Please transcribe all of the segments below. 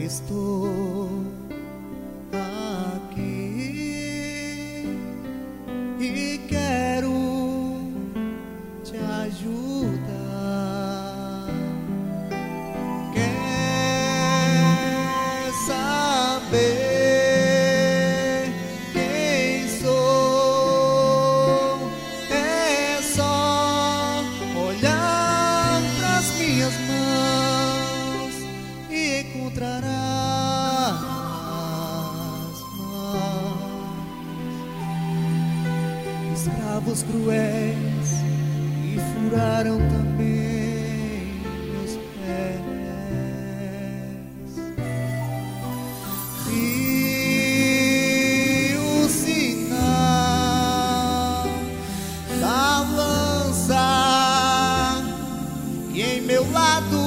Estou aqui e quero te ajudar. Quer saber quem sou? É só olhar pras minhas mãos e encontrarás escravos cruéis e furaram também meus pés. E o sinal da lança que em meu lado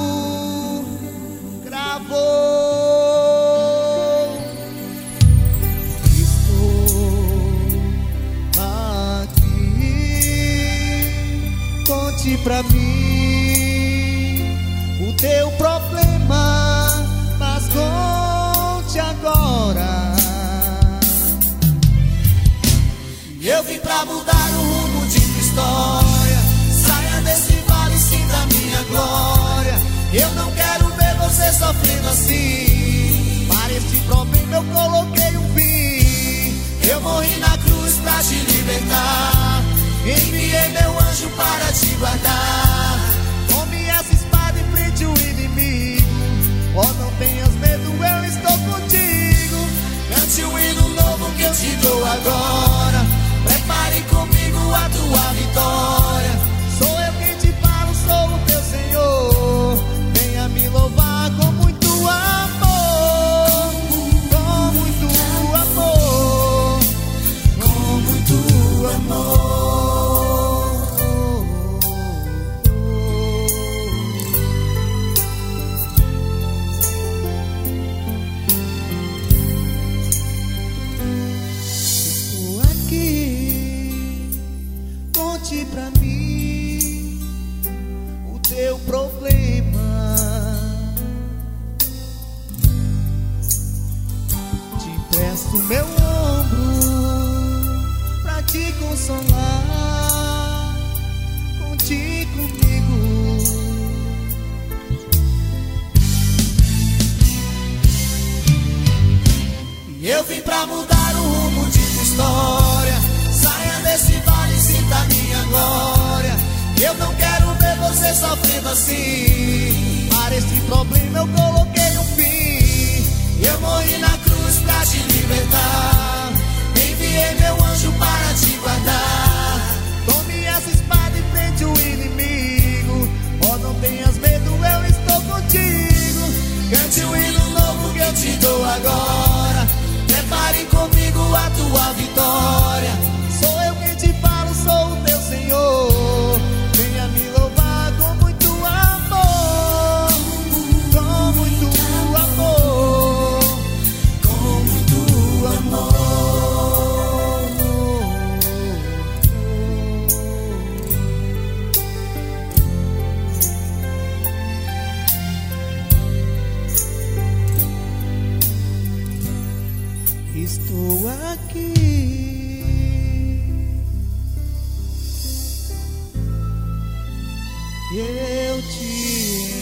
gravou. Conte pra mim o teu problema, mas conte agora. Eu vim pra mudar o rumo de tua história. Saia desse vale e sinta minha glória. Eu não quero ver você sofrendo assim. Para este problema eu coloquei um fim. Eu morri na cruz pra te libertar. Enviei meu anjo para te guardar. Tome essa espada e enfrente o inimigo. Oh, não tenhas medo, eu estou contigo. Cante o hino novo que eu te dou agora. Prepare comigo a tua vitória. Sou eu quem te falo, sou o teu Senhor. Venha me louvar com muito amor. Com muito amor. Com muito amor. Conte pra mim o teu problema. Te empresto meu ombro pra te consolar. Conte comigo. E eu vim pra mudar o rumo de tua história. Saia desse vale e sinta minha glória. Eu não quero ver você sofrendo assim. Para este problema eu coloquei um fim. Eu morri na cruz pra te libertar. Enviei meu anjo para te guardar. Tome essa espada e enfrente o inimigo. Oh, não tenhas medo, eu estou contigo. Cante o hino novo que eu te dou agora. Prepare comigo a tua vitória. Sou eu quem te falo, sou o teu Senhor. Venha me louvar com muito amor. Com muito amor. Com muito amor. Estou aqui. Eu te